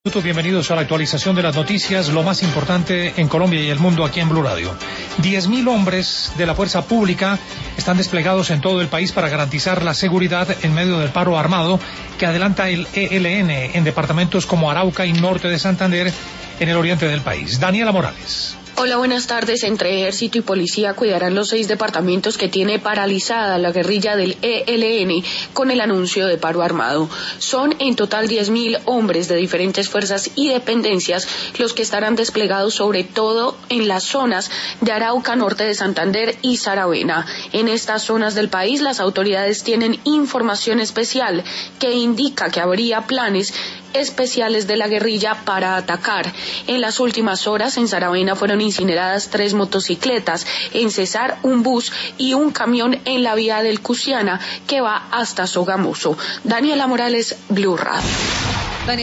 Bienvenidos a la actualización de las noticias, lo más importante en Colombia y el mundo aquí en Blue Radio. 10.000 hombres de la fuerza pública están desplegados en todo el país para garantizar la seguridad en medio del paro armado que adelanta el ELN en departamentos como Arauca y norte de Santander en el oriente del país. Daniela Morales. Hola, buenas tardes. Entre Ejército y Policía cuidarán los 6 departamentos que tiene paralizada la guerrilla del ELN con el anuncio de paro armado. Son en total 10.000 hombres de diferentes fuerzas y dependencias los que estarán desplegados sobre todo en las zonas de Arauca, norte de Santander y Saravena. En estas zonas del país las autoridades tienen información especial que indica que habría planes especiales de la guerrilla para atacar. En las últimas horas en Saravena fueron incineradas 3 motocicletas, en Cesar un bus y un camión en la vía del Cusiana que va hasta Sogamoso. Daniela Morales, Blue Radio.